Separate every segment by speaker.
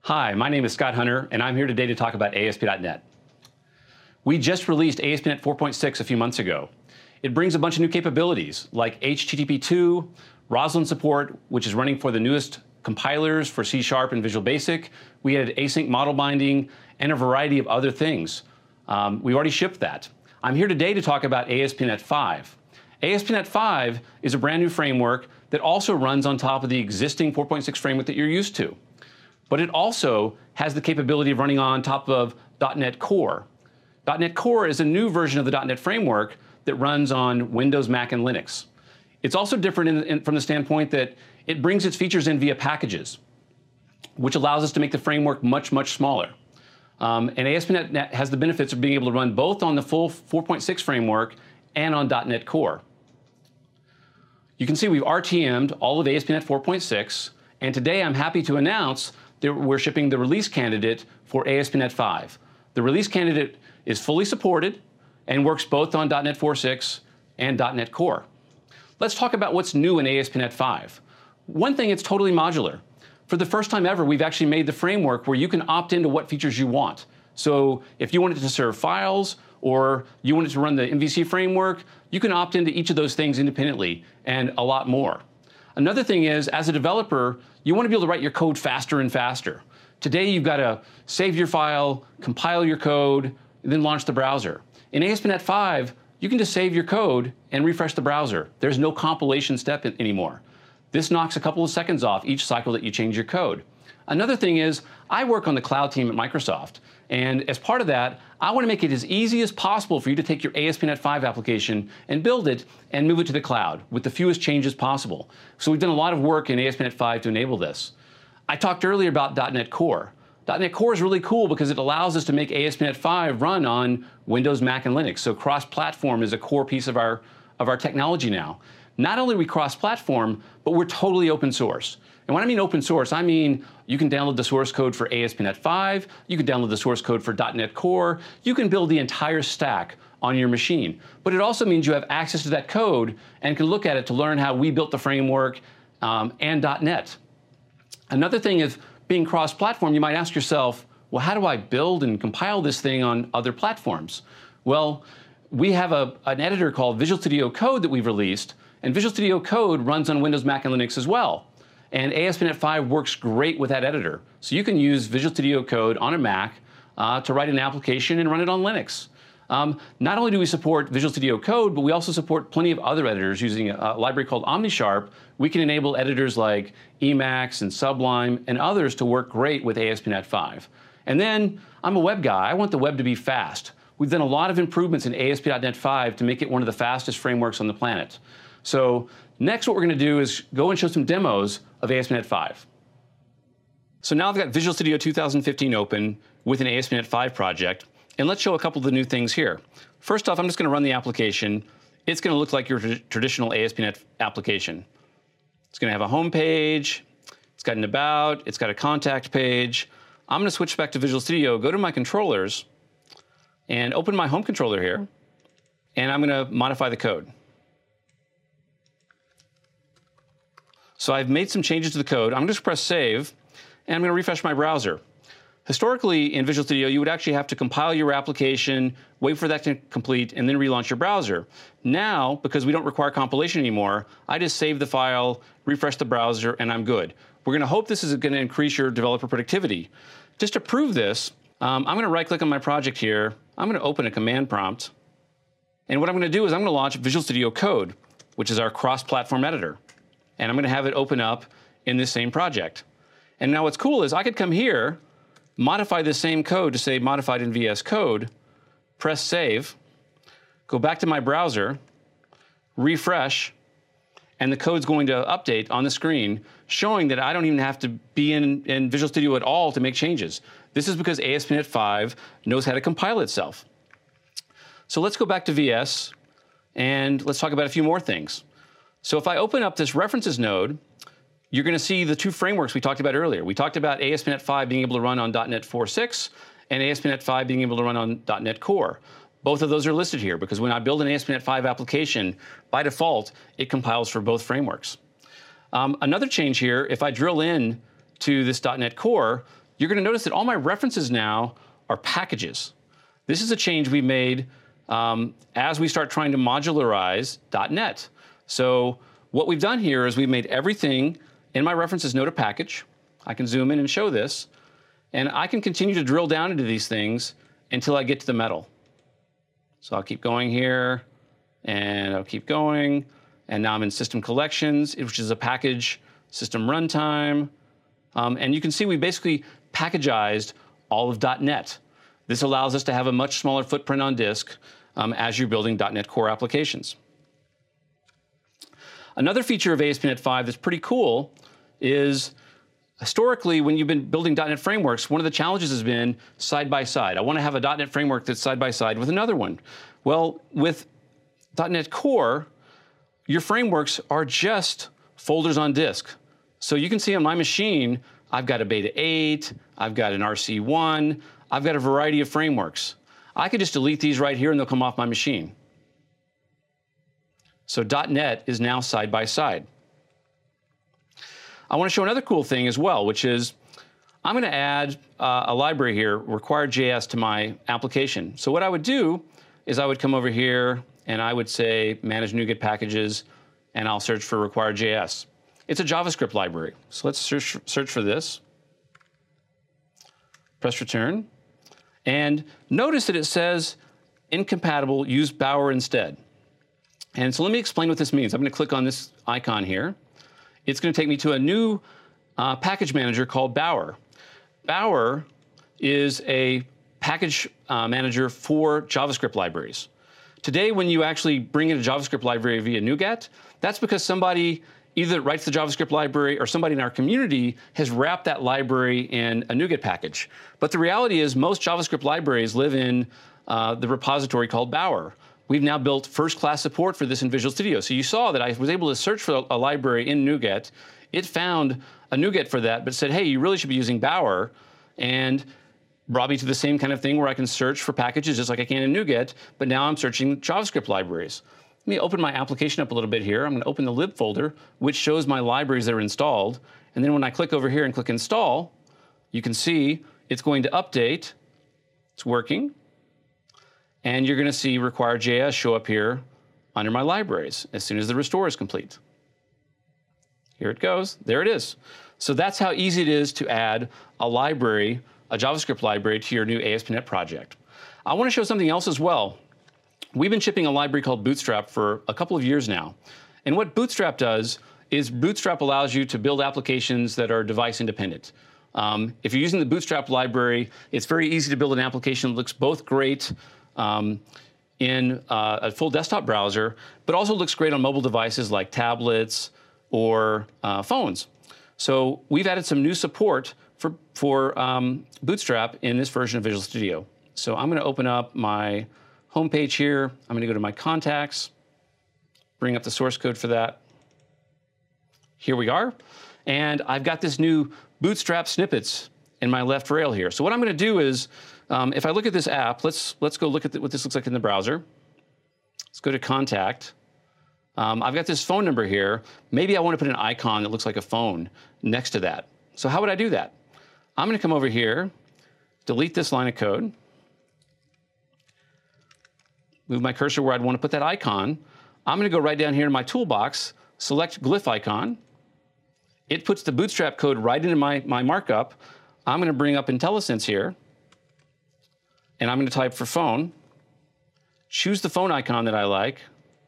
Speaker 1: Hi, my name is Scott Hunter, and I'm here today to talk about ASP.NET. We just released ASP.NET 4.6 a few months ago. It brings a bunch of new capabilities like HTTP2, Roslyn support, which is running for the newest compilers for C# and Visual Basic. We had async model binding and a variety of other things. We already shipped that. I'm here today to talk about ASP.NET 5. ASP.NET 5 is a brand new framework that also runs on top of the existing 4.6 framework that you're used to. But it also has the capability of running on top of .NET Core. .NET Core is a new version of the .NET framework that runs on Windows, Mac, and Linux. It's also different from the standpoint that it brings its features in via packages, which allows us to make the framework much, much smaller. And ASP.NET has the benefits of being able to run both on the full 4.6 framework and on .NET Core. You can see we've RTM'd all of ASP.NET 4.6, and today I'm happy to announce that we're shipping the release candidate for ASP.NET 5. The release candidate is fully supported and works both on .NET 4.6 and .NET Core. Let's talk about what's new in ASP.NET 5. One thing, it's totally modular. For the first time ever, we've actually made the framework where you can opt into what features you want. So if you wanted to serve files or you wanted to run the MVC framework, you can opt into each of those things independently and a lot more. Another thing is, as a developer, you want to be able to write your code faster and faster. Today, you've got to save your file, compile your code, and then launch the browser. In ASP.NET 5, you can just save your code and refresh the browser. There's no compilation step anymore. This knocks a couple of seconds off each cycle that you change your code. Another thing is, I work on the cloud team at Microsoft, and as part of that, I want to make it as easy as possible for you to take your ASP.NET 5 application and build it and move it to the cloud with the fewest changes possible. So we've done a lot of work in ASP.NET 5 to enable this. I talked earlier about .NET Core. .NET Core is really cool because it allows us to make ASP.NET 5 run on Windows, Mac, and Linux. So cross-platform is a core piece of our technology now. Not only are we cross-platform, but we're totally open source. And when I mean open source, I mean you can download the source code for ASP.NET 5, you can download the source code for .NET Core, you can build the entire stack on your machine. But it also means you have access to that code and can look at it to learn how we built the framework and .NET. Another thing is being cross-platform, you might ask yourself, well, how do I build and compile this thing on other platforms? Well, we have an editor called Visual Studio Code that we've released, and Visual Studio Code runs on Windows, Mac, and Linux as well. And ASP.NET 5 works great with that editor. So you can use Visual Studio Code on a Mac to write an application and run it on Linux. Not only do we support Visual Studio Code, but we also support plenty of other editors using a library called OmniSharp. We can enable editors like Emacs and Sublime and others to work great with ASP.NET 5. And then I'm a web guy. I want the web to be fast. We've done a lot of improvements in ASP.NET 5 to make it one of the fastest frameworks on the planet. So next what we're going to do is go and show some demos of ASP.NET 5. So now I've got Visual Studio 2015 open with an ASP.NET 5 project. And let's show a couple of the new things here. First off, I'm just going to run the application. It's going to look like your traditional ASP.NET application. It's going to have a home page. It's got an about. It's got a contact page. I'm going to switch back to Visual Studio, go to my controllers, and open my home controller here. And I'm going to modify the code. So I've made some changes to the code. I'm going to press save, and I'm going to refresh my browser. Historically, in Visual Studio, you would actually have to compile your application, wait for that to complete, and then relaunch your browser. Now, because we don't require compilation anymore, I just save the file, refresh the browser, and I'm good. We're going to hope this is going to increase your developer productivity. Just to prove this, I'm going to right-click on my project here. I'm going to open a command prompt. And what I'm going to do is I'm going to launch Visual Studio Code, which is our cross-platform editor. And I'm going to have it open up in this same project. And now what's cool is I could come here, modify this same code to say modified in VS Code, press save, go back to my browser, refresh, and the code's going to update on the screen, showing that I don't even have to be in Visual Studio at all to make changes. This is because ASP.NET 5 knows how to compile itself. So let's go back to VS, and let's talk about a few more things. So if I open up this references node, you're going to see the two frameworks we talked about earlier. We talked about ASP.NET 5 being able to run on .NET 4.6 and ASP.NET 5 being able to run on .NET Core. Both of those are listed here because when I build an ASP.NET 5 application, by default, it compiles for both frameworks. Another change here, if I drill in to this .NET Core, you're going to notice that all my references now are packages. This is a change we made as we start trying to modularize .NET. So what we've done here is we've made everything in my references node a package. I can zoom in and show this, and I can continue to drill down into these things until I get to the metal. So I'll keep going here, and I'll keep going, and now I'm in System Collections, which is a package, System Runtime, and you can see we basically packagized all of .NET. This allows us to have a much smaller footprint on disk as you're building .NET Core applications. Another feature of ASP.NET 5 that's pretty cool is historically, when you've been building .NET frameworks, one of the challenges has been side-by-side. I want to have a .NET framework that's side-by-side with another one. Well, with .NET Core, your frameworks are just folders on disk. So you can see on my machine, I've got a Beta 8, I've got an RC1, I've got a variety of frameworks. I could just delete these right here and they'll come off my machine. So .NET is now side-by-side. I want to show another cool thing as well, which is I'm going to add a library here, require.js, to my application. So what I would do is I would come over here and I would say manage NuGet packages, and I'll search for require.js. It's a JavaScript library. So let's search for this. Press return. And notice that it says incompatible, use Bower instead. And so let me explain what this means. I'm going to click on this icon here. It's going to take me to a new package manager called Bower. Bower is a package manager for JavaScript libraries. Today, when you actually bring in a JavaScript library via NuGet, that's because somebody either writes the JavaScript library or somebody in our community has wrapped that library in a NuGet package. But the reality is most JavaScript libraries live in the repository called Bower. We've now built first-class support for this in Visual Studio. So you saw that I was able to search for a library in NuGet. It found a NuGet for that, but said, hey, you really should be using Bower, and brought me to the same kind of thing where I can search for packages just like I can in NuGet, but now I'm searching JavaScript libraries. Let me open my application up a little bit here. I'm going to open the lib folder, which shows my libraries that are installed. And then when I click over here and click install, you can see it's going to update. It's working. And you're going to see require.js show up here under my libraries as soon as the restore is complete. Here it goes. There it is. So that's how easy it is to add a library, a JavaScript library, to your new ASP.NET project. I want to show something else as well. We've been shipping a library called Bootstrap for a couple of years now. And what Bootstrap does is Bootstrap allows you to build applications that are device independent. If you're using the Bootstrap library, it's very easy to build an application that looks both great in a full desktop browser, but also looks great on mobile devices like tablets or phones. So we've added some new support for Bootstrap in this version of Visual Studio. So I'm going to open up my home page here. I'm going to go to my contacts, bring up the source code for that. Here we are. And I've got this new Bootstrap snippets in my left rail here. So what I'm going to do is, if I look at this app, let's go look at what this looks like in the browser. Let's go to Contact. I've got this phone number here. Maybe I want to put an icon that looks like a phone next to that. So how would I do that? I'm going to come over here, delete this line of code, move my cursor where I'd want to put that icon. I'm going to go right down here in my toolbox, select glyph icon. It puts the Bootstrap code right into my markup. I'm going to bring up IntelliSense here, and I'm going to type for phone, choose the phone icon that I like,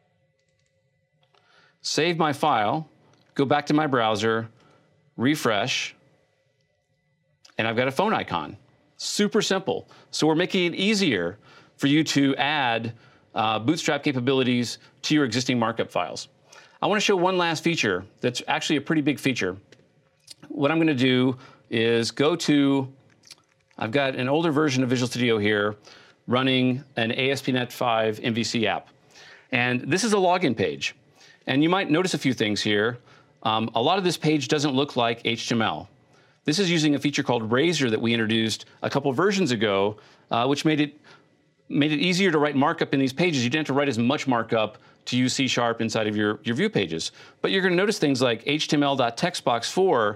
Speaker 1: save my file, go back to my browser, refresh, and I've got a phone icon. Super simple. So we're making it easier for you to add Bootstrap capabilities to your existing markup files. I want to show one last feature that's actually a pretty big feature. What I'm going to do is go to, I've got an older version of Visual Studio here running an ASP.NET 5 MVC app. And this is a login page. And you might notice a few things here. A lot of this page doesn't look like HTML. This is using a feature called Razor that we introduced a couple versions ago, which made it easier to write markup in these pages. You didn't have to write as much markup to use C# inside of your view pages. But you're going to notice things like HTML.textbox4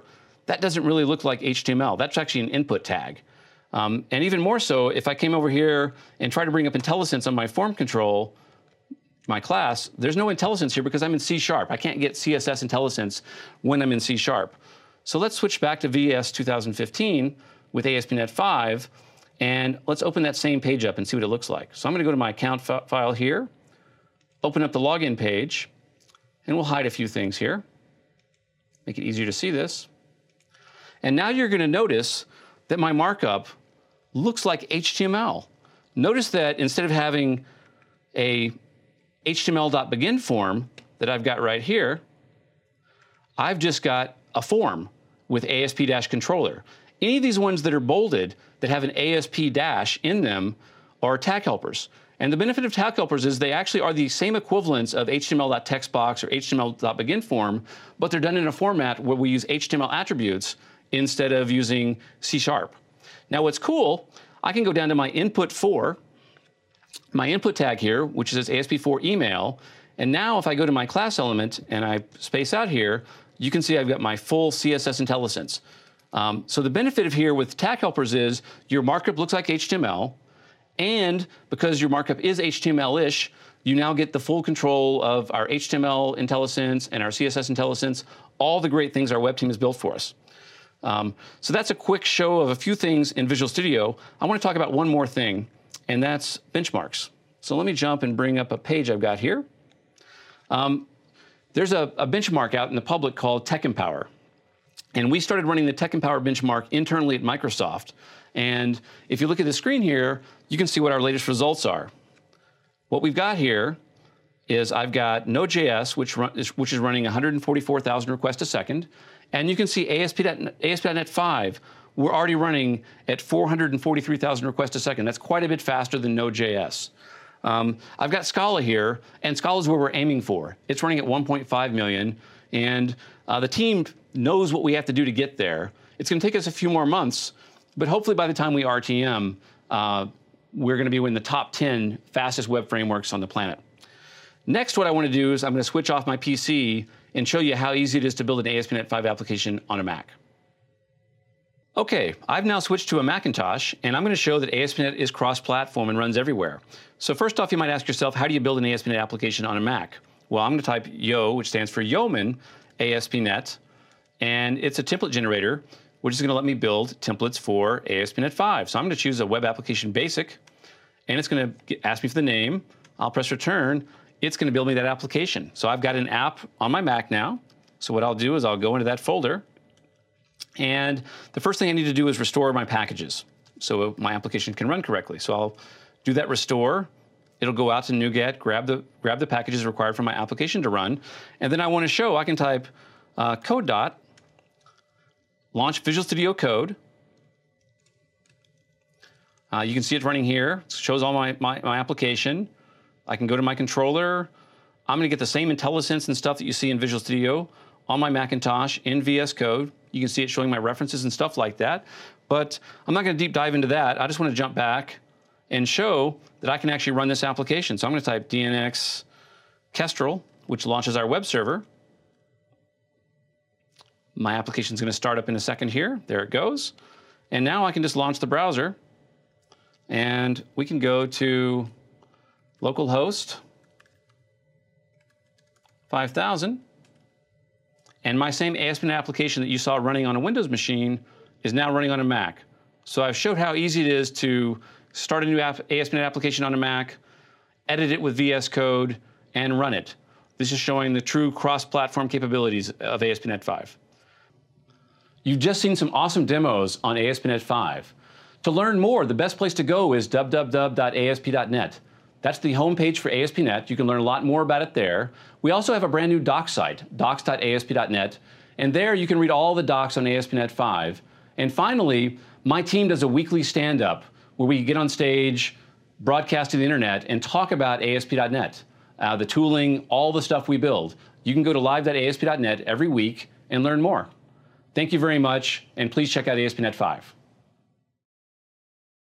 Speaker 1: that doesn't really look like HTML. That's actually an input tag. And even more so, if I came over here and tried to bring up IntelliSense on my form control, my class, there's no IntelliSense here because I'm in C#. I can't get CSS IntelliSense when I'm in C#. So let's switch back to VS 2015 with ASP.NET 5, and let's open that same page up and see what it looks like. So I'm going to go to my account file here, open up the login page, and we'll hide a few things here, make it easier to see this. And now you're going to notice that my markup looks like HTML. Notice that instead of having a HTML.begin form that I've got right here, I've just got a form with ASP-controller. Any of these ones that are bolded that have an ASP- in them are tag helpers. And the benefit of tag helpers is they actually are the same equivalents of HTML.textbox or HTML.begin form, but they're done in a format where we use HTML attributes instead of using C#. Now what's cool, I can go down to my input 4, my input tag here, which says ASP4 email, and now if I go to my class element and I space out here, you can see I've got my full CSS IntelliSense. So the benefit of here with tag helpers is your markup looks like HTML, and because your markup is HTML-ish, you now get the full control of our HTML IntelliSense and our CSS IntelliSense, all the great things our web team has built for us. So that's a quick show of a few things in Visual Studio. I want to talk about one more thing, and that's benchmarks. So let me jump and bring up a page I've got here. There's a benchmark out in the public called TechEmpower. And we started running the TechEmpower benchmark internally at Microsoft. And if you look at the screen here, you can see what our latest results are. What we've got here is I've got Node.js, which is running 144,000 requests a second. And you can see ASP.NET 5, we're already running at 443,000 requests a second. That's quite a bit faster than Node.js. I've got Scala here, and Scala is where we're aiming for. It's running at 1.5 million, and the team knows what we have to do to get there. It's going to take us a few more months, but hopefully by the time we RTM, we're going to be in the top 10 fastest web frameworks on the planet. Next, what I want to do is I'm going to switch off my PC and show you how easy it is to build an ASP.NET 5 application on a Mac. Okay, I've now switched to a Macintosh, and I'm going to show that ASP.NET is cross-platform and runs everywhere. So first off, you might ask yourself, how do you build an ASP.NET application on a Mac? Well, I'm going to type Yo, which stands for Yeoman ASP.NET, and it's a template generator, which is going to let me build templates for ASP.NET 5. So I'm going to choose a Web Application Basic, and it's going to ask me for the name. I'll press Return. It's going to build me that application. So I've got an app on my Mac now. So what I'll do is I'll go into that folder, and the first thing I need to do is restore my packages so my application can run correctly. So I'll do that restore. It'll go out to NuGet, grab the packages required for my application to run, and then I want to show, I can type code dot, launch Visual Studio Code. You can see it running here. It shows all my application. I can go to my controller. I'm going to get the same IntelliSense and stuff that you see in Visual Studio on my Macintosh in VS Code. You can see it showing my references and stuff like that. But I'm not going to deep dive into that. I just want to jump back and show that I can actually run this application. So I'm going to type DNX Kestrel, which launches our web server. My application is going to start up in a second here. There it goes. And now I can just launch the browser, and we can go to localhost 5000. And my same ASP.NET application that you saw running on a Windows machine is now running on a Mac. So I've showed how easy it is to start a new ASP.NET application on a Mac, edit it with VS Code, and run it. This is showing the true cross-platform capabilities of ASP.NET 5. You've just seen some awesome demos on ASP.NET 5. To learn more, the best place to go is www.asp.net. That's the homepage for ASP.NET. You can learn a lot more about it there. We also have a brand new docs site, docs.asp.net, and there you can read all the docs on ASP.NET 5. And finally, my team does a weekly stand-up where we get on stage, broadcast to the internet, and talk about ASP.NET, the tooling, all the stuff we build. You can go to live.asp.net every week and learn more. Thank you very much, and please check out ASP.NET 5.